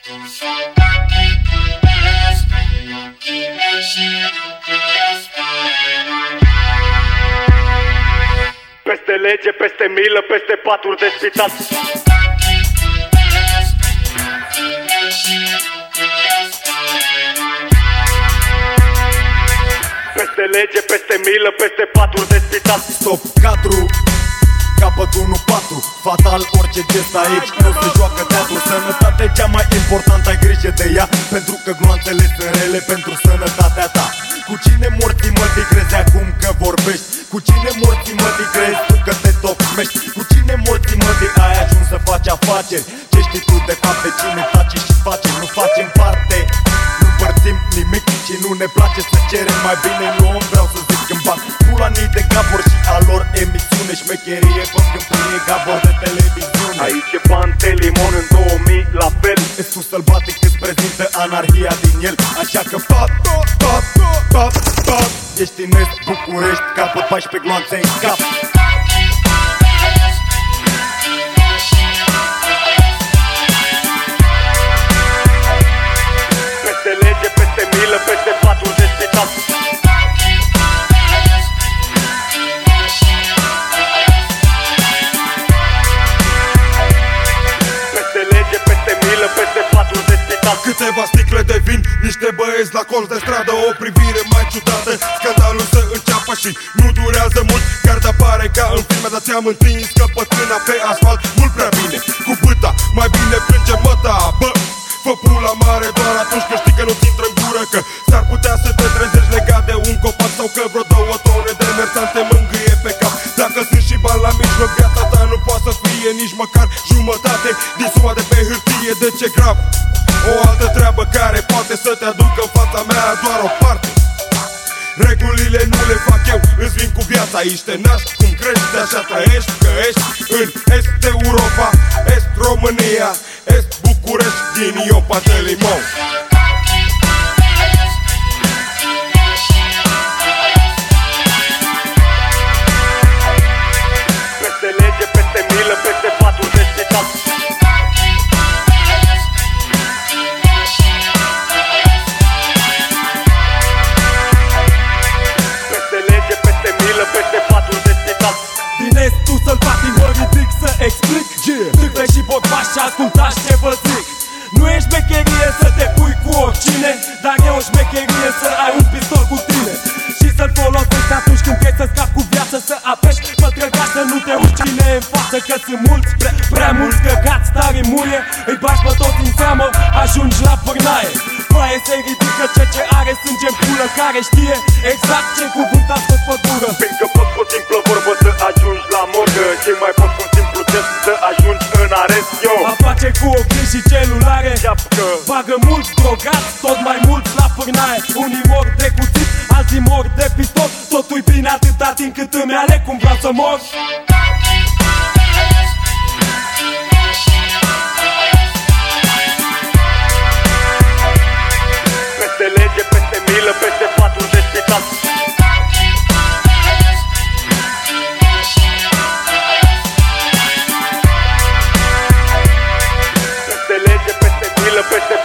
Peste lege, peste milă, peste paturi de spital. Peste lege, peste milă, peste paturi de spital. Stop, cadru, capăt 1-4. Fatal orice gest aici, nu se joacă teatru. Sănătatea cea mai importantă, ai grijă de ea, pentru că gloanțele sunt rele pentru sănătatea ta. Cu cine morții mă crezi acum că vorbești? Cu cine morții mă crezi tu că te tocmești? Cu cine morții mă ai ajuns să faci afaceri? Ce știi tu de fapt de cine tace și face? Nu facem parte, nu împărțim nimic și nu ne place să cerem. Mai bine luăm, vreau să zic în bani fulanii de Gabor și a lor emisiune. Șmecherie, fac câmplie Gabor de televiziune. Aici e Pantelimon în 2000 la fel. Escu sălbatic îți prezintă anarhia din el. Așa că pap, pap, pap, pap. Ești în Est, București, capăt 14 gloanțe în cap. Peste lege, peste milă, peste paturi de spital. Peste lege, peste milă, peste paturi de spital. Câteva sticle de vin, niște băieți la colț de stradă, o privire mai ciudată. Scandalul să înceapă și nu durează mult, chiar de pare ca în filme. Dar ți-am întins căpătâna pe asfalt mult prea bine. Cu bâta, mai bine plânge măta. Bă, fă pula mare doar atunci când știi că nu-ți intră în gură, că s-ar putea să te trezești legat de un copac, sau că vreo 2 tone de mersant te mângâie pe cap. Dacă sunt și bani la mijloc, viața ta nu poate să fie nici măcar jumătate din suma de pe hârtie. De ce grav? O altă treabă care poate să te aducă în fața mea doar o parte. Regulile nu le fac eu, îți vin cu viața. Aici te naști, cum crești, așa trăiești. Că ești în Est Europa, Est România, Est București, din Ion Pantelimon. Peste lege, peste milă, peste paturi de spital. Peste lege, peste milă, peste paturi de spital. Din Estul sălbatic mă ridic să explic. Târbe și vorbași și ascultați ce vă zic. Nu e șmecherie să te pui cu oricine, dar e o șmecherie să ai un pistol cu tine și să-l folosești atunci când vrei să scapi cu viață. Să apeși pătrăgași, să nu te uiți cine e în față, că sunt mulți, prea mulți căcați tari în muie. Îi bagi pe toți în seamă, ajungi la pârnaie. Foaie se ridică ce are sânge în pulă, care știe exact ce cuvânt a scos pe gură. Fiindcă poți cu simplă vorbă să ajungi la morgă și mai poți cu un simplu gest să ajungi în arest. Yo, afaceri cu ochii și celulare, ceapcă, bagă mulți drogați, tot mai mulți la pârnaie. Unii mor de cuțit, alții mor de pistol. Totul-i bine atâta timp cât îmi aleg cum vreau să mor. peste lege, peste milă, peste paturi de spital. Peste lege, peste milă, peste